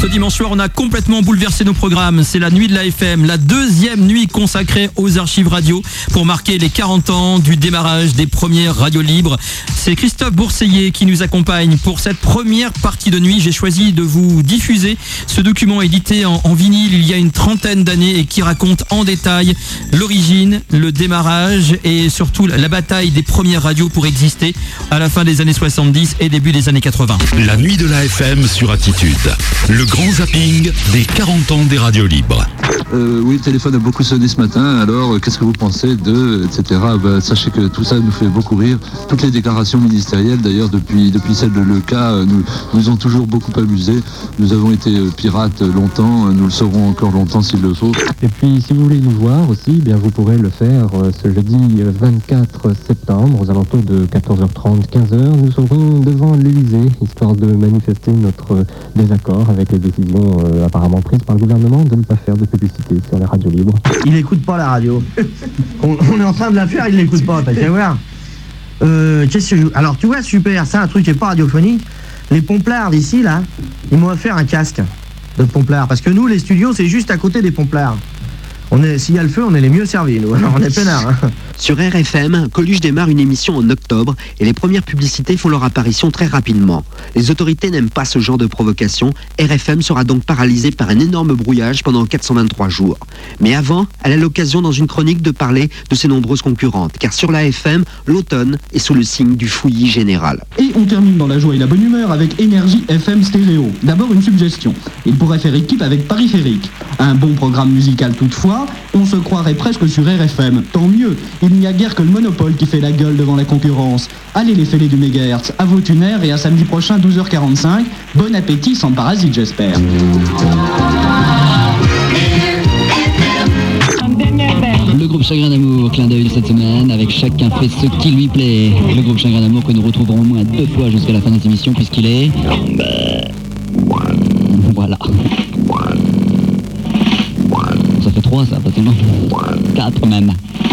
Ce dimanche soir, on a complètement bouleversé nos programmes. C'est la nuit de la FM, la deuxième nuit consacrée aux archives radio pour marquer les 40 ans du démarrage des premières radios libres. C'est Christophe Bourseillet qui nous accompagne pour cette première partie de nuit. J'ai choisi de vous diffuser ce document édité en vinyle il y a une trentaine d'années et qui raconte en détail l'origine, le démarrage et surtout la bataille des premières radios pour exister à la fin des années 70 et début des années 80. La nuit de la FM sur Attitude. Le grand zapping des 40 ans des radios libres. Oui, le téléphone a beaucoup sonné ce matin, alors qu'est-ce que vous pensez de, etc. Sachez que tout ça nous fait beaucoup rire. Toutes les déclarations ministérielles, d'ailleurs, depuis celle de Lecas, nous ont toujours beaucoup amusés. Nous avons été pirates longtemps, nous le serons encore longtemps s'il le faut. Et puis, si vous voulez nous voir aussi, bien vous pourrez le faire ce jeudi 24 septembre, aux alentours de 14h30, 15h. Nous serons devant l'Élysée, histoire de manifester notre désaccord avec les décisions apparemment prises par le gouvernement de ne pas faire de publicité sur les radios libres. Il n'écoute pas la radio. on est en train de la faire, il l'écoute pas, t'as qu'à voir. Alors tu vois, super, c'est un truc qui n'est pas radiophonique. Les pomplards d'ici, là, ils m'ont offert un casque de pomplard. Parce que nous, les studios, c'est juste à côté des pomplards. S'il y a le feu, on est les mieux servis, nous. Alors, on est peinards. Hein. Sur RFM, Coluche démarre une émission en octobre et les premières publicités font leur apparition très rapidement. Les autorités n'aiment pas ce genre de provocation. RFM sera donc paralysée par un énorme brouillage pendant 423 jours. Mais avant, elle a l'occasion dans une chronique de parler de ses nombreuses concurrentes. Car sur la FM, l'automne est sous le signe du fouillis général. Et on termine dans la joie et la bonne humeur avec Énergie FM Stéréo. D'abord une suggestion. Il pourrait faire équipe avec Périphérique. Un bon programme musical toutefois, on se croirait presque sur RFM. Tant mieux, il n'y a guère que le monopole qui fait la gueule devant la concurrence. Allez les fêlés du mégahertz, à vos tunaires et à samedi prochain 12h45. Bon appétit sans parasite j'espère. Le groupe Chagrin d'amour, clin d'œil de cette semaine, avec chacun fait ce qui lui plaît. Le groupe Chagrin d'amour que nous retrouverons au moins 2 fois jusqu'à la fin de cette émission puisqu'il est... Voilà. Ça fait 3 ça, facilement. 4 même.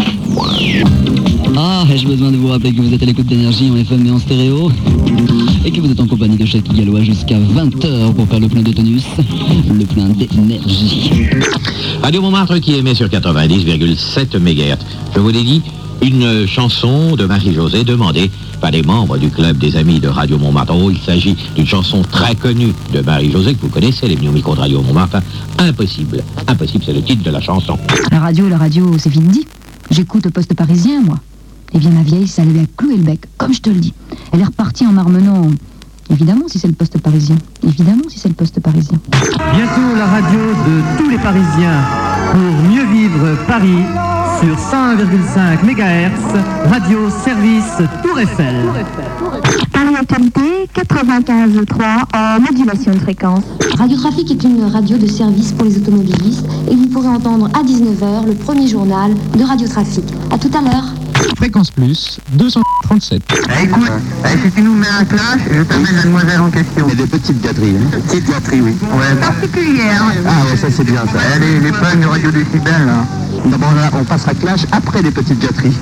Ah, ai-je besoin de vous rappeler que vous êtes à l'écoute d'Énergie en FM et en stéréo et que vous êtes en compagnie de Chèque Gallois jusqu'à 20h pour faire le plein de tonus, le plein d'énergie. Radio Montmartre qui émet sur 90,7 MHz. Je vous l'ai dit, une chanson de Marie-Josée demandée par les membres du club des amis de Radio Montmartre. Oh, il s'agit d'une chanson très connue de Marie-Josée que vous connaissez, elle est venue au micro de Radio Montmartre. Impossible, impossible, c'est le titre de la chanson. La radio, c'est vite dit. J'écoute au poste parisien, moi. Eh bien, ma vieille, ça lui a cloué le bec, comme je te le dis. Elle est repartie en marmonnant. Évidemment, si c'est le poste parisien. Évidemment, si c'est le poste parisien. Bientôt, la radio de tous les Parisiens. Pour mieux vivre Paris, sur 101,5 MHz, radio service Tour Eiffel. Paris Autorité, 95.3 en modulation de fréquence. Radio Trafic est une radio de service pour les automobilistes et vous pourrez entendre à 19h le premier journal de Radio Trafic. À tout à l'heure. Fréquence plus, 237. Écoute, si tu nous mets un clash, je t'amène la demoiselle en question. Et des petites gâteries, hein. Petite gâterie, oui. Ouais, particulière. Ah ouais, ça c'est bien ça. Les fans de Radio Décibel, là. D'abord là, on passera clash après les petites gâteries.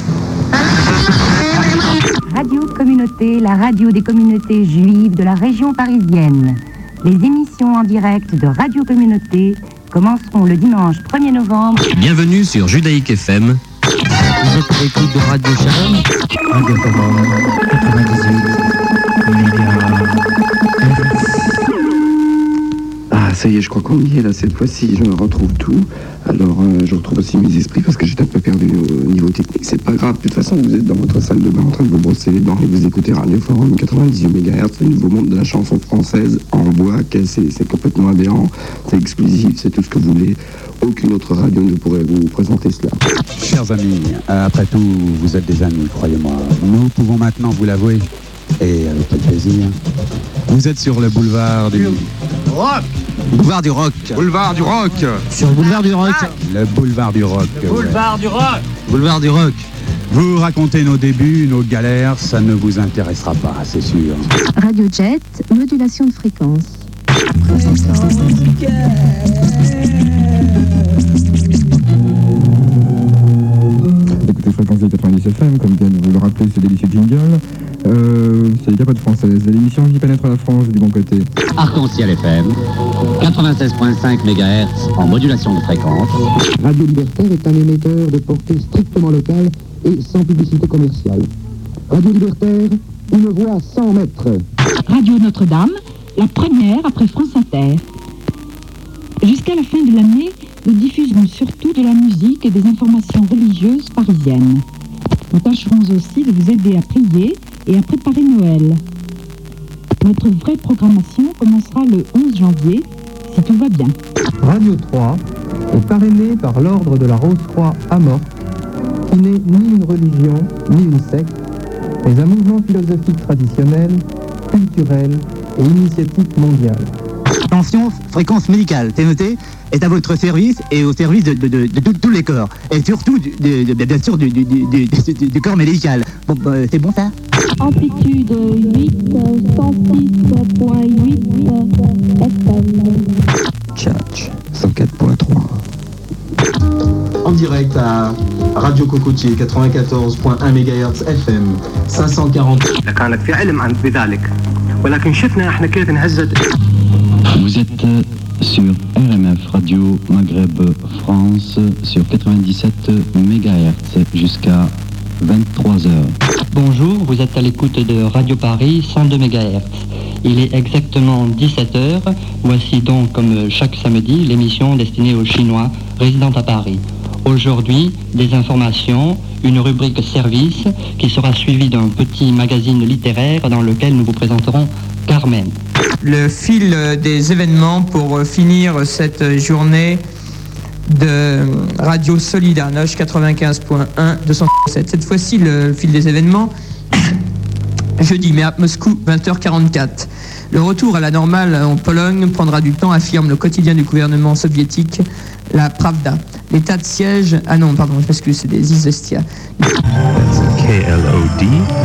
Radio Communauté, la radio des communautés juives de la région parisienne. Les émissions en direct de Radio Communauté commenceront le dimanche 1er novembre. Bienvenue sur Judaïque FM. Vous êtes à l'écoute de Radio Shalom, Radio Commande, 98 Ah, ça y est, je crois qu'on y est là cette fois-ci. Je retrouve tout. Alors, je retrouve aussi mes esprits parce que j'étais un peu perdu au niveau technique. C'est pas grave. De toute façon, vous êtes dans votre salle de bain en train de vous brosser les dents et vous écoutez Radio Forum 98 MHz, le nouveau monde de la chanson française en bois. C'est complètement aberrant. C'est exclusif. C'est tout ce que vous voulez. Aucune autre radio ne pourrait vous présenter cela. Chers amis, après tout, vous êtes des amis, croyez-moi. Nous pouvons maintenant vous l'avouer. Et avec quel plaisir. Vous êtes sur le boulevard du... Rock. Boulevard du rock. Boulevard du rock. Sur le boulevard du rock. Le boulevard du rock. Boulevard du rock. Boulevard du rock. Vous racontez nos débuts, nos galères, ça ne vous intéressera pas, c'est sûr. Radio Jet, modulation de fréquence. Écoutez Fréquence 90 FM, comme vient de vous le rappeler ce délicieux jingle. C'est déjà pas de française. L'émission qui pénètre la France du bon côté. Arc-en-ciel FM, 96.5 MHz en modulation de fréquence. Radio Libertaire est un émetteur de portée strictement locale et sans publicité commerciale. Radio Libertaire, une voix à 100 mètres. Radio Notre-Dame, la première après France Inter. Jusqu'à la fin de l'année, nous diffuserons surtout de la musique et des informations religieuses parisiennes. Nous tâcherons aussi de vous aider à prier et à préparer Noël. Notre vraie programmation commencera le 11 janvier, si tout va bien. Radio 3 est parrainé par l'ordre de la Rose-Croix Amorphe, qui n'est ni une religion, ni une secte, mais un mouvement philosophique traditionnel, culturel et initiatique mondiale. Attention, fréquence médicale, c'est noté, est à votre service et au service de tous les corps. Et surtout, bien sûr, du corps médical. Bon, c'est bon ça? Amplitude 8, 106.8 FM. Tchatch, 104.3. En direct à Radio Cocotier 94.1 MHz FM 540. Vous êtes sur RMF Radio Maghreb France sur 97 MHz jusqu'à 23h. Bonjour, vous êtes à l'écoute de Radio Paris 102 MHz. Il est exactement 17h. Voici donc, comme chaque samedi, l'émission destinée aux Chinois résidant à Paris. Aujourd'hui, des informations, une rubrique service qui sera suivie d'un petit magazine littéraire dans lequel nous vous présenterons Carmen. Le fil des événements pour finir cette journée de Radio Solidarność 95.1 207. Cette fois-ci, le fil des événements, jeudi, mais à Moscou, 20h44. Le retour à la normale en Pologne prendra du temps, affirme le quotidien du gouvernement soviétique, la Pravda. L'état de siège... Ah non, pardon, je m'excuse, c'est des Izvestia. KLOD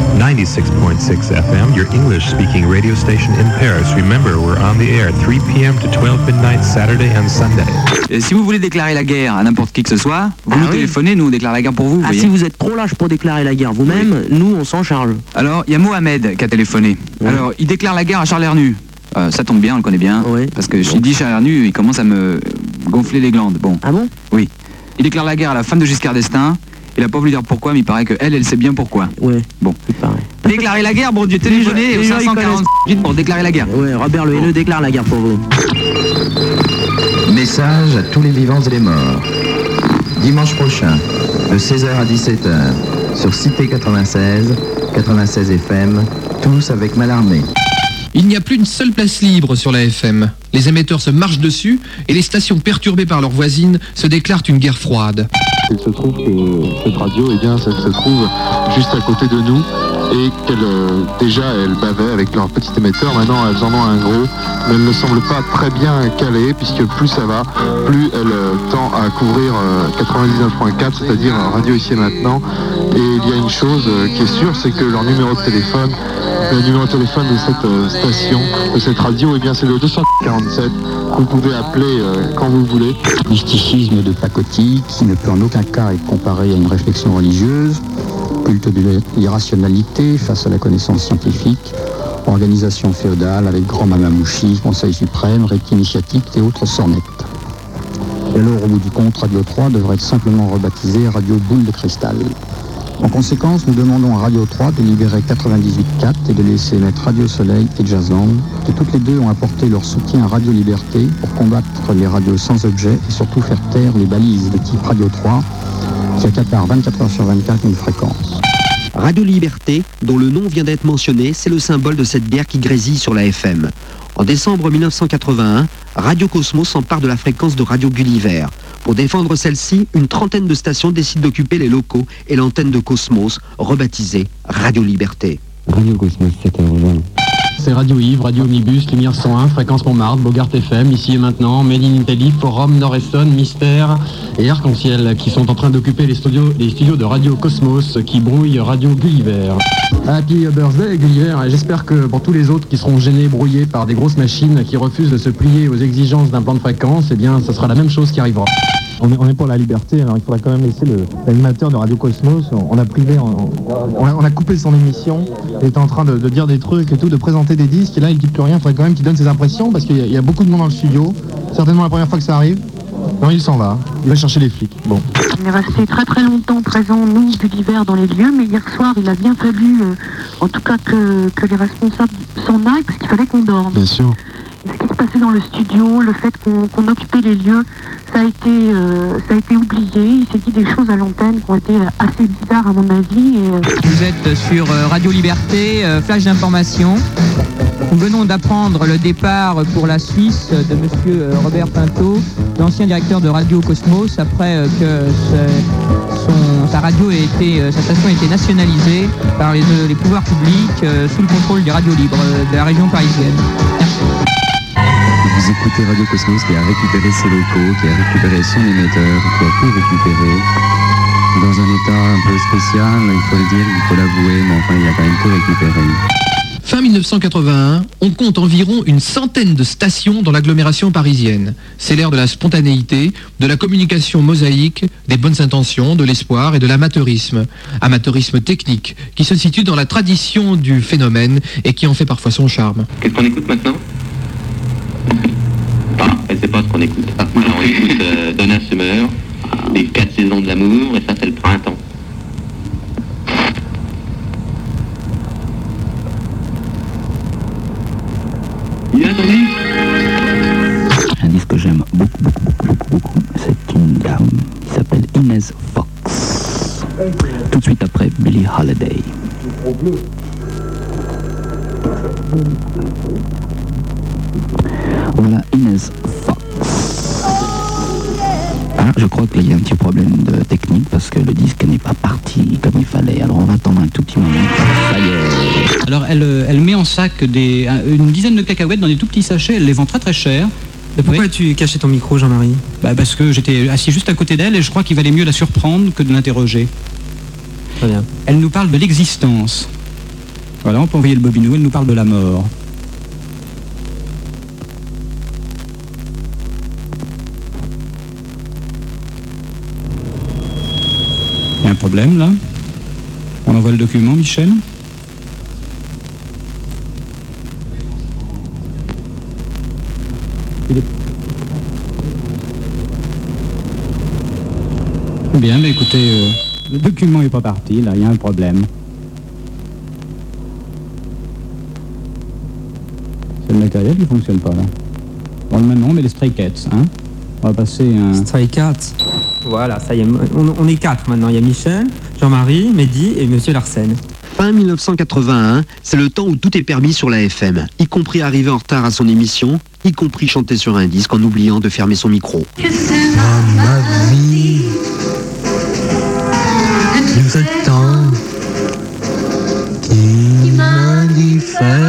96.6 FM, your English-speaking radio station in Paris. Remember, we're on the air 3 p.m. to 12 midnight Saturday and Sunday. Et si vous voulez déclarer la guerre à n'importe qui que ce soit, vous nous téléphonez, nous on déclare la guerre pour vous. Si vous êtes trop lâche pour déclarer la guerre vous-même, nous on s'en charge. Alors, il y a Mohamed qui a téléphoné. Ouais. Alors, il déclare la guerre à Charles Hernu. Ça tombe bien, on le connaît bien. Ouais. Parce que je dis Charles Hernu, il commence à me gonfler les glandes. Bon. Ah bon? Oui. Il déclare la guerre à la femme de Giscard d'Estaing. Il a pas voulu dire pourquoi, mais il paraît qu'elle sait bien pourquoi. Ouais. Bon. Déclarer la guerre, bon Dieu, téléphonez au 548 pour déclarer la guerre. Ouais, Robert Le Haineux déclare la guerre pour vous. Message à tous les vivants et les morts. Dimanche prochain, de 16h à 17h, sur Cité 96, 96 FM, tous avec Malarmé. Il n'y a plus une seule place libre sur la FM. Les émetteurs se marchent dessus et les stations perturbées par leurs voisines se déclarent une guerre froide. Il se trouve que cette radio, eh bien, ça se trouve juste à côté de nous et déjà elles bavaient avec leur petit émetteur, maintenant elles en ont un gros, mais elles ne semblent pas très bien calées puisque plus ça va, plus elles tend à couvrir 99.4, c'est-à-dire Radio Ici et Maintenant. Et il y a une chose qui est sûre, c'est que leur numéro de téléphone, le numéro de téléphone de cette station, de cette radio, eh bien c'est le 247 que vous pouvez appeler quand vous voulez. Mysticisme de pacotille qui ne peut en aucun cas être comparé à une réflexion religieuse, culte de l'irrationalité face à la connaissance scientifique, organisation féodale avec grand mamamouchi, conseil suprême, rite initiatique et autres sornettes. Et alors, au bout du compte, Radio 3 devrait être simplement rebaptisé Radio Boule de Cristal. En conséquence, nous demandons à Radio 3 de libérer 98.4 et de laisser mettre Radio Soleil et Jazzland, qui toutes les deux ont apporté leur soutien à Radio Liberté pour combattre les radios sans objet et surtout faire taire les balises de type Radio 3, qui accapare 24 heures sur 24 une fréquence. Radio Liberté, dont le nom vient d'être mentionné, c'est le symbole de cette guerre qui grésille sur la FM. En décembre 1981, Radio Cosmos s'empare de la fréquence de Radio Gulliver. Pour défendre celle-ci, une trentaine de stations décident d'occuper les locaux et l'antenne de Cosmos, rebaptisée Radio Liberté. Radio Cosmos, 7h20. C'est Radio Yves, Radio Omnibus, Lumière 101, Fréquence Montmartre, Bogart FM, Ici et Maintenant, Made in Italy, Forum, Nord-Eston, Mystère et Arc-en-Ciel qui sont en train d'occuper les studios de Radio Cosmos qui brouillent Radio Gulliver. Happy birthday Gulliver, et j'espère que pour tous les autres qui seront gênés, brouillés par des grosses machines qui refusent de se plier aux exigences d'un plan de fréquence, eh bien ce sera la même chose qui arrivera. On est pour la liberté, alors il faudrait quand même laisser l'animateur de Radio Cosmos, on a coupé son émission, il était en train de dire des trucs et tout, de présenter des disques, et là il dit plus rien, il faudrait quand même qu'il donne ses impressions, parce qu'il y a beaucoup de monde dans le studio, certainement la première fois que ça arrive. Non, il s'en va, il va chercher les flics. Bon. On est resté très très longtemps présents, nous, d'Univers dans les lieux, mais hier soir, il a bien fallu, en tout cas, que les responsables s'en aillent, parce qu'il fallait qu'on dorme. Bien sûr. Et ce qui se passait dans le studio, le fait qu'on occupait les lieux, ça a été oublié. Il s'est dit des choses à l'antenne qui ont été assez bizarres à mon avis. Vous êtes sur Radio Liberté, flash d'information. Nous venons d'apprendre le départ pour la Suisse de monsieur Robert Pinto, l'ancien directeur de Radio Cosmos, après que sa station a été nationalisée par les pouvoirs publics sous le contrôle des radios libres de la région parisienne. Vous écoutez Radio Cosmos qui a récupéré ses locaux, qui a récupéré son émetteur, qui a tout récupéré dans un état un peu spécial, il faut le dire, il faut l'avouer, mais enfin il a quand même tout récupéré. Fin 1981, on compte environ une centaine de stations dans l'agglomération parisienne. C'est l'ère de la spontanéité, de la communication mosaïque, des bonnes intentions, de l'espoir et de l'amateurisme. Amateurisme technique, qui se situe dans la tradition du phénomène et qui en fait parfois son charme. Qu'est-ce qu'on écoute maintenant ? Elle sait pas ce qu'on écoute. Alors on écoute Donna Summer, les 4 saisons de l'amour, et ça c'est le printemps. Il a entendu ? Un disque que j'aime beaucoup, c'est une dame qui s'appelle Inez Fox. Tout de suite après Billie Holiday. Voilà Inez Fox. Ah, je crois qu'il y a un petit problème de technique parce que le disque n'est pas parti comme il fallait. Alors on va attendre un tout petit moment. Ça y est. Alors elle met en sac une dizaine de cacahuètes dans des tout petits sachets, elle les vend très très cher. Pourquoi tu cachais ton micro, Jean-Marie ? Parce que j'étais assis juste à côté d'elle et je crois qu'il valait mieux la surprendre que de l'interroger. Très bien. Elle nous parle de l'existence. Voilà, on peut envoyer le bobinou, elle nous parle de la mort. Il y a un problème là ? On envoie le document, Michel ? Bien, mais écoutez, le document n'est pas parti, là, il y a un problème. C'est le matériel qui ne fonctionne pas, là. Bon, maintenant, on met les Stray Cats, hein. On va passer un... Stray Cats. Voilà, ça y est, on est 4 maintenant. Il y a Michel, Jean-Marie, Mehdi et Monsieur Larsen. Fin 1981, c'est le temps où tout est permis sur la FM, y compris arriver en retard à son émission, y compris chanter sur un disque en oubliant de fermer son micro. Ma vie nous attend, qui m'a dit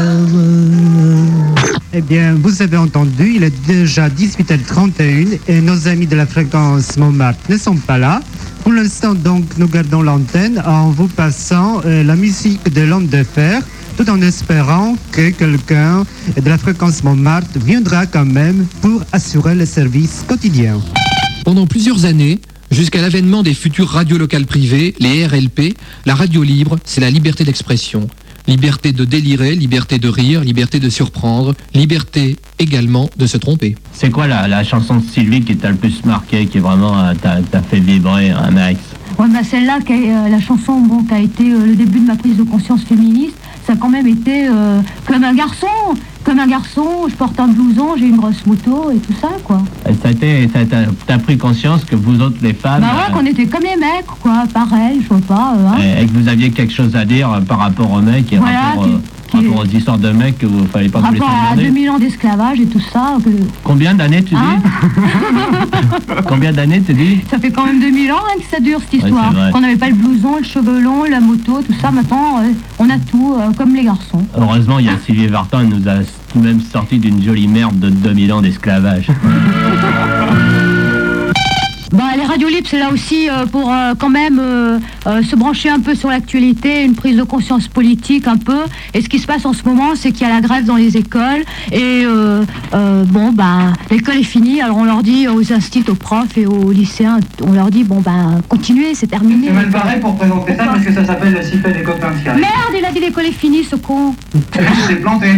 Eh bien, vous avez entendu, il est déjà 18h31 et nos amis de la fréquence Montmartre ne sont pas là. Pour l'instant, donc, nous gardons l'antenne en vous passant la musique de l'homme de fer, tout en espérant que quelqu'un de la fréquence Montmartre viendra quand même pour assurer le service quotidien. Pendant plusieurs années, jusqu'à l'avènement des futures radios locales privées, les RLP, la radio libre, c'est la liberté d'expression. Liberté de délirer, liberté de rire, liberté de surprendre, liberté également de se tromper. C'est quoi la chanson de Sylvie qui t'a le plus marqué, qui vraiment t'a fait vibrer un max ? Ouais, celle-là, qui est la chanson qui a été le début de ma prise de conscience féministe, ça a quand même été comme un garçon, je porte un blouson, j'ai une grosse moto et tout ça, quoi. T'as pris conscience que vous autres, les femmes... qu'on était comme les mecs, quoi, pareil, je sais pas... Et que vous aviez quelque chose à dire par rapport aux mecs et rapport aux histoires de mecs que vous ne fallait pas vous laisser regarder. Rapport à 2000 ans d'esclavage et tout ça... Combien d'années, tu dis Combien d'années, tu dis Ça fait quand même 2000 ans que ça dure, cette histoire. Qu'on n'avait pas le blouson, le cheveu long, la moto, tout ça. Maintenant, on a tout, comme les garçons. Heureusement, il y a Sylvie Vartan, elle nous a tout de même sorti d'une jolie merde de 2000 ans d'esclavage. Les radios libres, c'est là aussi pour quand même se brancher un peu sur l'actualité, une prise de conscience politique un peu. Et ce qui se passe en ce moment, c'est qu'il y a la grève dans les écoles. Et l'école est finie. Alors on leur dit aux instituts, aux profs et aux lycéens, on leur dit continuez, c'est terminé. C'est mal pareil pour présenter ça parce que ça s'appelle le sifflet des copains. Merde, il a dit l'école est finie, ce con. Je l'ai planté.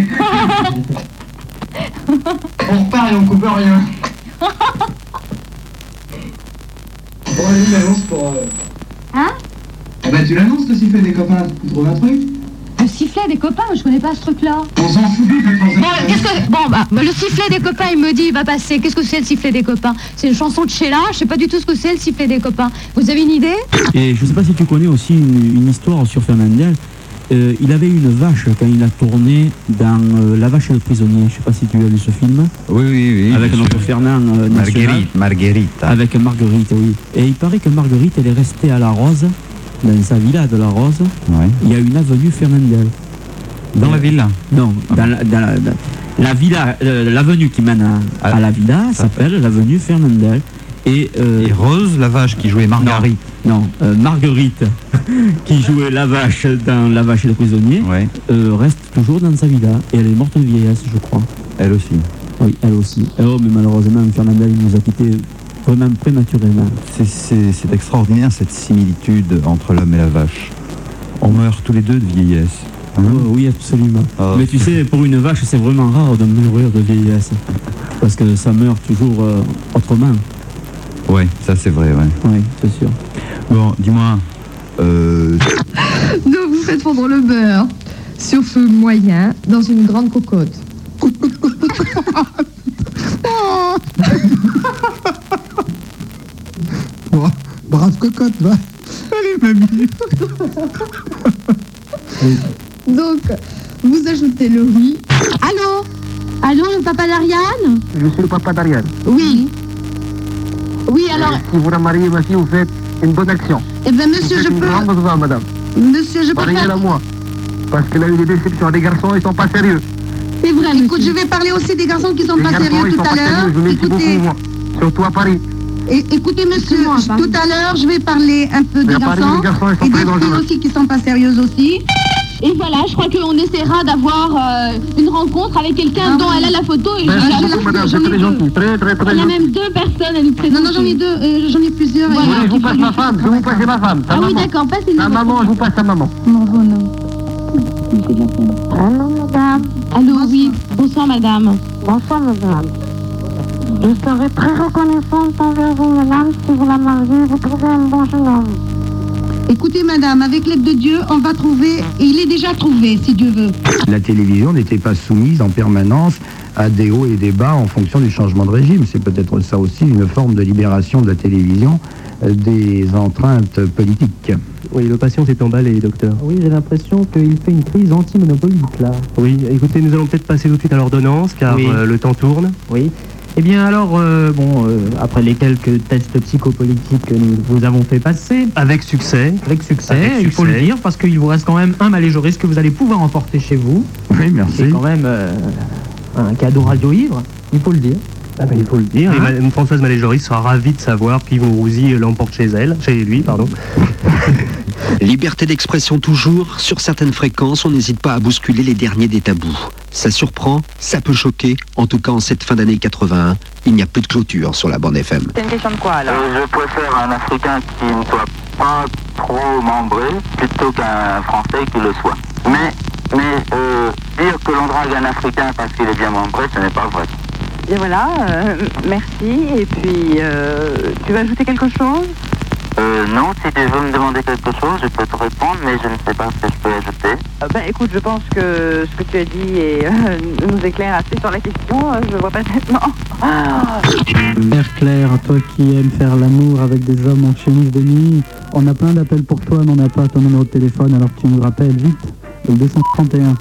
On repart et on coupe rien. Bon, allez, l'annonce pour... Hein? Tu l'annonces, le sifflet des copains, tu trouves un truc? Le sifflet des copains, je connais pas ce truc-là. On s'en fout du le sifflet des copains, il me dit, il va passer. Qu'est-ce que c'est le sifflet des copains? C'est une chanson de Sheila, je sais pas du tout ce que c'est le sifflet des copains. Vous avez une idée? Et je sais pas si tu connais aussi une histoire sur Fernandel. Il avait une vache quand il a tourné dans La vache et le prisonnier. Je sais pas si tu as vu ce film. Oui. Avec notre Fernand Marguerite. Avec Marguerite, oui. Et il paraît que Marguerite, elle est restée à La Rose, dans sa villa de La Rose. Ouais. Il y a une avenue Fernandel. Dans la villa? Non, dans la villa, l'avenue qui mène à la villa s'appelle l'avenue Fernandel. Et Rose, la vache qui jouait Marguerite. Non, Marguerite, qui jouait la vache dans La vache et le prisonnier, reste toujours dans sa villa. Et elle est morte de vieillesse, je crois. Elle aussi. Oui, elle aussi. Mais malheureusement, Fernandel nous a quittés vraiment prématurément. C'est extraordinaire cette similitude entre l'homme et la vache. On meurt tous les deux de vieillesse. Oui, absolument. Mais tu sais, pour une vache, c'est vraiment rare de mourir de vieillesse. Parce que ça meurt toujours autrement. Ouais, ça c'est vrai, ouais. Oui, c'est sûr. Bon, dis-moi... Donc vous faites fondre le beurre sur feu moyen dans une grande cocotte. Brave cocotte, va. Allez, mamie. Donc, vous ajoutez le riz. Allô, le papa d'Ariane? Je suis le papa d'Ariane. Oui. Oui, alors... Si vous la mariez, ma fille, vous faites une bonne action. Eh bien, monsieur, je peux... madame. Monsieur, je peux faire... faire... moi. Parce qu'elle a eu des déceptions. Les garçons, ils sont pas sérieux. C'est vrai, écoute, je vais parler aussi des garçons qui sont pas sérieux tout à l'heure. Écoutez, moi. Surtout à Paris. Écoutez, monsieur, tout à l'heure, je vais parler un peu des garçons et des filles aussi qui sont pas sérieuses aussi. Et voilà, je crois qu'on essaiera d'avoir une rencontre avec quelqu'un dont elle a la photo. Et madame, c'est très gentil, très il y a même 2 personnes à nous présenter. Non, j'en ai 2, j'en ai plusieurs. Voilà, je vous passe ma femme, je vous passe ma femme. Ah oui, d'accord, passez sa maman, je vous passe sa maman. Non. Allô, madame. Allô, oui. Bonsoir, madame. Bonsoir, madame. Je serai très reconnaissante envers vous, madame, si vous la mariez, vous trouvez un bon jeune homme. Écoutez, madame, avec l'aide de Dieu, on va trouver, et il est déjà trouvé, si Dieu veut. La télévision n'était pas soumise en permanence à des hauts et des bas en fonction du changement de régime. C'est peut-être ça aussi, une forme de libération de la télévision des empreintes politiques. Oui, le patient s'est emballé, docteur. Oui, j'ai l'impression qu'il fait une crise anti-monopolique, là. Oui, écoutez, nous allons peut-être passer tout de suite à l'ordonnance, car le temps tourne. Oui. Eh bien alors, après les quelques tests psychopolitiques que nous vous avons fait passer... Avec succès. Il faut le dire, parce qu'il vous reste quand même un Maléjoris que vous allez pouvoir emporter chez vous. Oui, merci. C'est quand même un cadeau radio-ivre, il faut le dire. Ah ben, il faut le dire. Hein? Et Françoise Maléjoris sera ravie de savoir qu'Yvon Rouzy l'emporte chez lui, pardon. Liberté d'expression toujours, sur certaines fréquences, on n'hésite pas à bousculer les derniers des tabous. Ça surprend, ça peut choquer, en tout cas en cette fin d'année 81, il n'y a plus de clôture sur la bande FM. C'est une question de quoi alors? Je préfère un Africain qui ne soit pas trop membré plutôt qu'un Français qui le soit. Mais dire que l'on drague un Africain parce qu'il est bien membré, ce n'est pas vrai. Bien voilà, merci. Et puis, tu vas ajouter quelque chose? Non, si tu veux me demander quelque chose, je peux te répondre, mais je ne sais pas ce que je peux ajouter. Écoute, je pense que ce que tu as dit nous éclaire assez sur la question, je vois pas nettement. Mère Claire, toi qui aimes faire l'amour avec des hommes en chemise de nuit, on a plein d'appels pour toi, mais on n'a pas ton numéro de téléphone, alors tu nous rappelles vite, le 231.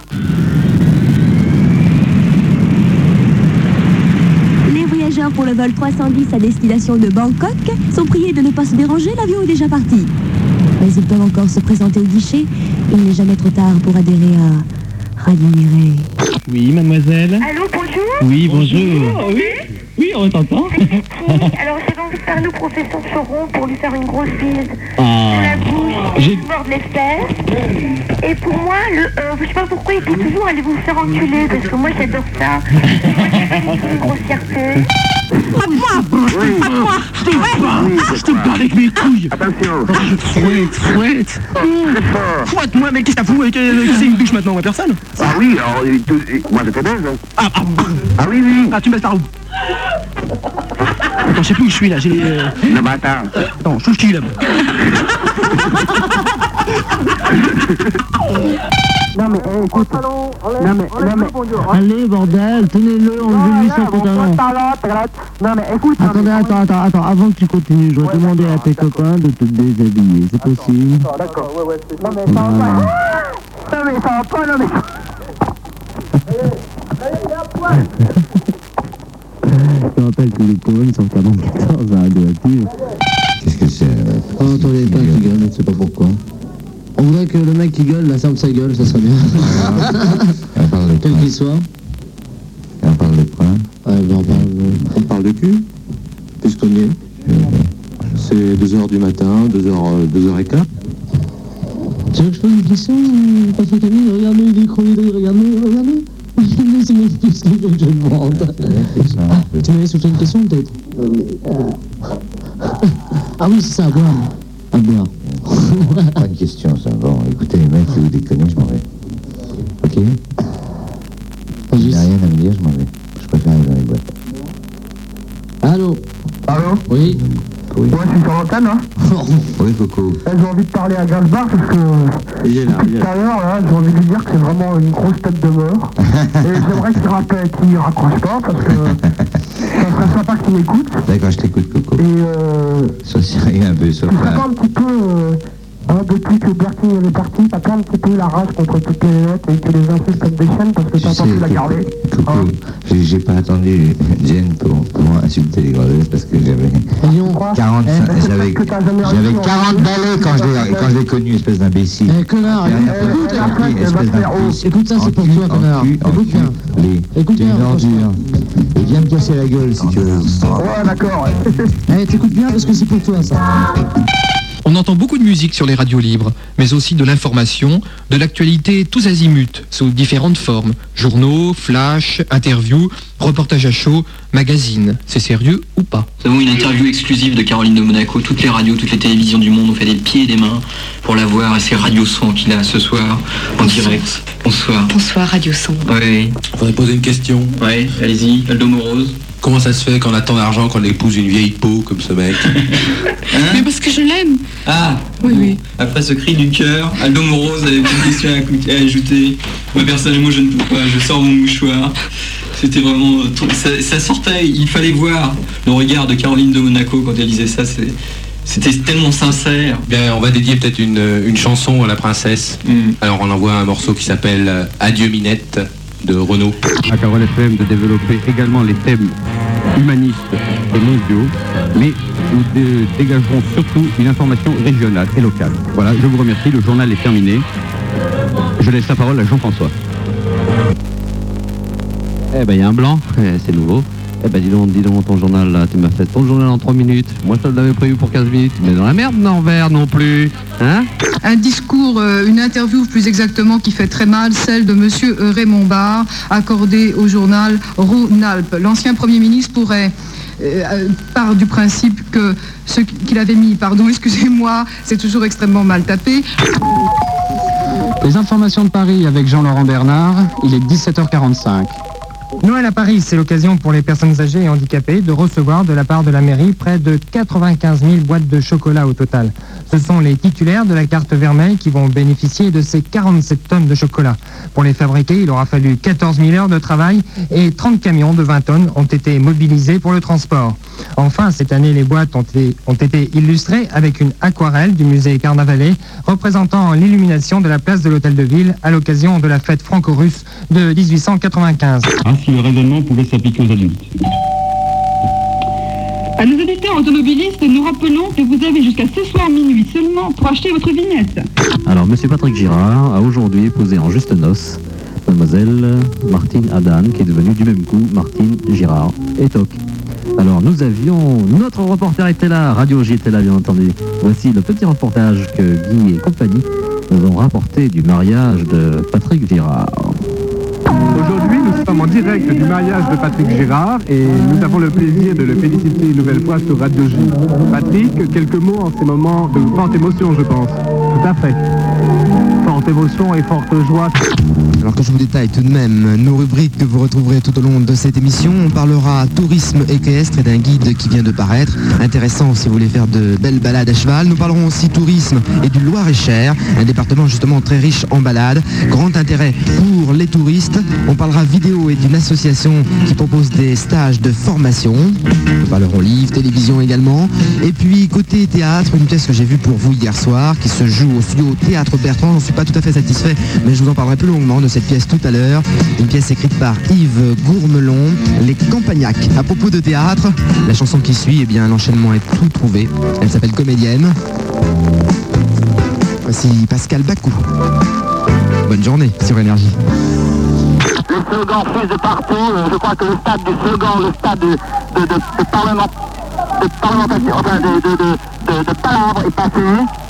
Pour le vol 310 à destination de Bangkok sont priés de ne pas se déranger, l'avion est déjà parti. Mais ils peuvent encore se présenter au guichet. Il n'est jamais trop tard pour adhérer à Radio Mireille. Oui, mademoiselle. Allô, bonjour. Oui, bonjour. Oui. Oui, on t'entend. Alors j'ai envie de faire le professeur Choron pour lui faire une grosse bise Ah. sur la bouche et lui mordre les fesses. Et pour moi, je sais pas pourquoi il dit toujours allez vous faire enculer, parce que moi j'adore ça. Moi j'ai une grossièreté. Je te bats avec mes couilles. Attention. Fouette. Fouette-moi, mais qu'est-ce que t'as foutu? C'est une douche maintenant, moi, personne. Ah oui, alors, moi je te baise. Ah oui, oui. Ah, tu me baisses ta roue. Attends, je sais plus où je suis là, j'ai... Le bâtard. Attends, chouchi là. Non mais écoute, non mais, Allez, bordel, tenez-le, enlevez-lui son pantalon. non mais écoute, Attends, avant que tu continues, je vais demander à tes copains de te déshabiller, c'est possible? d'accord, ouais, non mais ça va pas, non mais ça va pas, non mais... Je te rappelle que les colonnes sont 44 à radioactive. Qu'est-ce que c'est? Oh, attendez, pas qui gueule, je ne sais pas pourquoi. On voudrait que le mec qui gueule, la ferme sa gueule, ça serait bien. Quel qu'il soit. Et on parle de quoi? On parle de cul, puisqu'on y est. C'est 2h du matin, 2h15. Tu veux que je pose une question, Patrick Camille? Regardez, il est crevé de rire, regardez. C'est mon fils qui veut que je demande. Tu m'avais soufflé une question, peut-être? Ah oui, c'est ça, à boire. À boire. Pas de question, ça. Bon, écoutez, les mecs, si vous déconnez, je m'en vais. Ok? Il n'y a rien à me dire, je m'en vais. Je préfère aller dans les boîtes. Allô? Allô? Oui? Oui. Ouais, je suis sur l'antenne, hein. Oui, Coco. J'ai envie de parler à Gainsbourg parce que il est là, tout à l'heure, là, j'ai envie de lui dire que c'est vraiment une grosse tête de mort. Et j'aimerais qu'il raccroche pas parce que ça serait sympa qu'il m'écoute. D'accord, je t'écoute, Coco. Et Ça serait un peu sauf. ça un petit peu, depuis que Bertie est parti, t'as pas un petit peu la rage contre toutes les lettres et que les insultes comme des chaînes parce que t'as pas pu la garder. Coco, j'ai pas attendu Jen pour insulter les gredeuses parce que j'avais 45, j'avais 40 balais quand je l'ai connu, espèce d'imbécile. Connard, espèce d'imbécile. Écoute ça, c'est pour toi, connard. Écoute bien. Écoute bien. T'es une ordure. Et viens me casser la gueule si tu veux. Ouais, d'accord. T'écoutes bien parce que c'est pour toi, ça. On entend beaucoup de musique sur les radios libres, mais aussi de l'information, de l'actualité tous azimuts, sous différentes formes. Journaux, flash, interviews, reportages à chaud, magazines. C'est sérieux ou pas? Nous avons une interview exclusive de Caroline de Monaco. Toutes les radios, toutes les télévisions du monde ont fait des pieds et des mains pour la voir. Et c'est Radio 100 qu'il a ce soir, en direct. Bonsoir. Bonsoir, Radio 100. Oui. Faudrait poser une question. Oui, allez-y, Aldo Morose. Comment ça se fait qu'on a tant d'argent qu'on épouse une vieille peau comme ce mec? Mais parce que je l'aime. Ah oui. Après ce cri du cœur, Aldo Morose avait une question à ajouter. Moi personnellement je ne peux pas, je sors mon mouchoir. C'était vraiment... Ça sortait, il fallait voir le regard de Caroline de Monaco quand elle disait ça. C'était tellement sincère. Bien, on va dédier peut-être une chanson à la princesse. Alors on envoie un morceau qui s'appelle Adieu Minette de Renaud. À Carole FM de développer également les thèmes humanistes et mondiaux, mais nous dégagerons surtout une information régionale et locale. Voilà, je vous remercie, le journal est terminé. Je laisse la parole à Jean-François. Eh ben il y a un blanc, c'est nouveau. Eh ben dis donc ton journal là, tu m'as fait ton journal en 3 minutes. Moi je te l'avais prévu pour 15 minutes. Mais dans la merde Norbert non plus. Hein? Un discours, une interview plus exactement qui fait très mal, celle de monsieur Raymond Barre, accordée au journal Rhône-Alpes. L'ancien Premier ministre pourrait part du principe que ce qu'il avait mis, excusez-moi, c'est toujours extrêmement mal tapé. Les informations de Paris avec Jean-Laurent Bernard, il est 17h45. Noël à Paris, c'est l'occasion pour les personnes âgées et handicapées de recevoir de la part de la mairie près de 95 000 boîtes de chocolat au total. Ce sont les titulaires de la carte vermeille qui vont bénéficier de ces 47 tonnes de chocolat. Pour les fabriquer, il aura fallu 14 000 heures de travail et 30 camions de 20 tonnes ont été mobilisés pour le transport. Enfin, cette année, les boîtes ont été illustrées avec une aquarelle du musée Carnavalet représentant l'illumination de la place de l'Hôtel de Ville à l'occasion de la fête franco-russe de 1895. Si le raisonnement pouvait s'appliquer aux adultes. À nos auditeurs automobilistes, nous rappelons que vous avez jusqu'à ce soir minuit seulement pour acheter votre vignette. Alors, monsieur Patrick Girard a aujourd'hui épousé en juste noces mademoiselle Martine Adan, qui est devenue du même coup Martine Girard et toc. Alors nous avions, notre reporter était là, Radio J était là bien entendu. Voici le petit reportage que Guy et compagnie nous ont rapporté du mariage de Patrick Girard. Aujourd'hui, nous sommes en direct du mariage de Patrick Girard et nous avons le plaisir de le féliciter une nouvelle fois sur Radio J. Patrick, quelques mots en ces moments de forte émotion, je pense. Tout à fait. Forte émotion et forte joie. Alors que je vous détaille tout de même nos rubriques que vous retrouverez tout au long de cette émission, on parlera tourisme équestre et d'un guide qui vient de paraître. Intéressant si vous voulez faire de belles balades à cheval. Nous parlerons aussi tourisme et du Loir-et-Cher, un département justement très riche en balades. Grand intérêt pour les touristes. On parlera vidéo et d'une association qui propose des stages de formation. Nous parlerons livres, télévision également. Et puis côté théâtre, une pièce que j'ai vue pour vous hier soir qui se joue au studio Théâtre Bertrand. J'en suis pas tout à fait satisfait, mais je vous en parlerai plus longuement de cette pièce tout à l'heure. Une pièce écrite par Yves Gourmelon, Les Campagnacs. À propos de théâtre, la chanson qui suit, eh bien l'enchaînement est tout trouvé. Elle s'appelle Comédienne. Voici Pascal Bacou. Bonne journée sur Énergie. Les slogans fusent de partout. Je crois que le stade du slogan, le stade de parlementation, enfin de palabres est passé.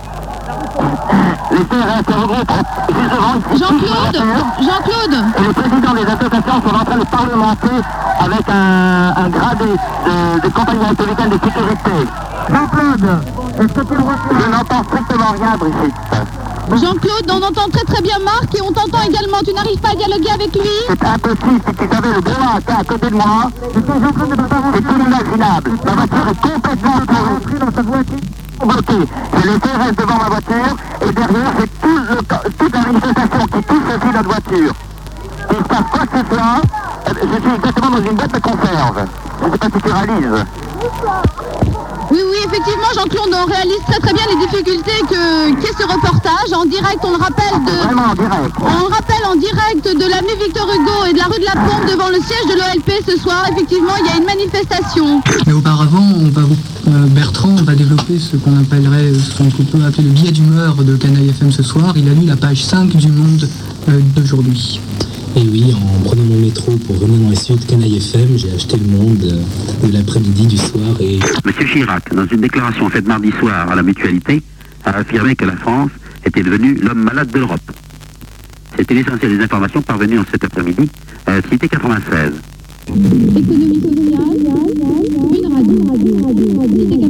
Les CRS se regroupent juste devant. Jean-Claude Et les présidents des associations sont en train de parlementer avec un gradé de compagnie républicaine de sécurité. Jean-Claude, est-ce que tu le vois? Je n'entends strictement rien, Brigitte. Jean-Claude, on entend très très bien Marc et on t'entend également. Tu n'arrives pas à dialoguer avec lui? C'est impossible. Si tu savais le gars à côté de moi, c'est inimaginable. Ma voiture est complètement bloquée. J'ai les CRS devant ma voiture et derrière j'ai toute la manifestation qui touche aussi notre voiture. Il se passe quoi que ce soit, je suis exactement dans une boîte de conserve. Je ne sais pas si tu réalises. Oui, effectivement, Jean-Claude, on réalise très très bien les difficultés qu'est ce reportage. En direct, on le rappelle Vraiment en direct. On le rappelle en direct de l'avenue Victor Hugo et de la rue de la Pompe devant le siège de l'OLP ce soir. Effectivement, il y a une manifestation. Mais auparavant, Bertrand va développer ce qu'on peut appeler le billet d'humeur de Canaille FM ce soir. Il a lu la page 5 du Monde d'aujourd'hui. Et oui, en prenant mon métro pour venir dans les studios de Canaille FM, j'ai acheté Le Monde de l'après-midi, du soir et... Monsieur Chirac, dans une déclaration faite mardi soir à la Mutualité, a affirmé que la France était devenue l'homme malade de l'Europe. C'était l'essentiel des informations parvenues en cet après-midi à la Cité 96. Économie sociale, une radio, Cité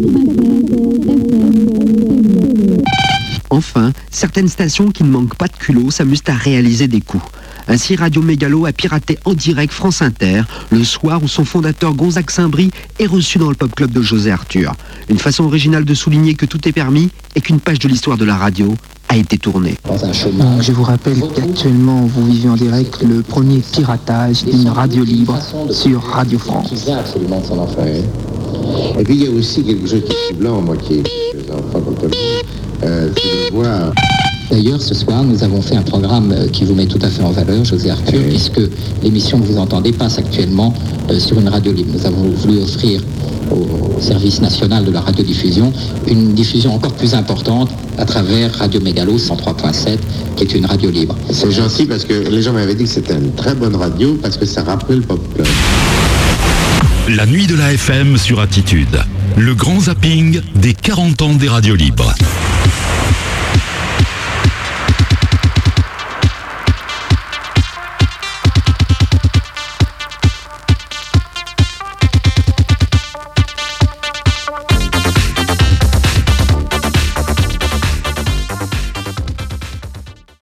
96, Enfin, certaines stations qui ne manquent pas de culot s'amusent à réaliser des coups. Ainsi, Radio Mégalo a piraté en direct France Inter, le soir où son fondateur Gonzague Saint-Brie est reçu dans le Pop Club de José Arthur. Une façon originale de souligner que tout est permis et qu'une page de l'histoire de la radio a été tournée. Donc, je vous rappelle qu'actuellement vous vivez en direct le premier piratage d'une radio libre sur Radio France. Absolument sans en faire. Et puis il y a aussi quelque chose qui est blanc, moi qui ai des enfants comme tout le monde, c'est de voir. D'ailleurs, ce soir, nous avons fait un programme qui vous met tout à fait en valeur, José Arthur, puisque l'émission que vous entendez passe actuellement sur une radio libre. Nous avons voulu offrir au service national de la radiodiffusion une diffusion encore plus importante à travers Radio Mégalo 103.7, qui est une radio libre. C'est gentil parce que les gens m'avaient dit que c'était une très bonne radio parce que ça rappelait le Pop Club. La nuit de la FM sur Attitude. Le grand zapping des 40 ans des radios libres.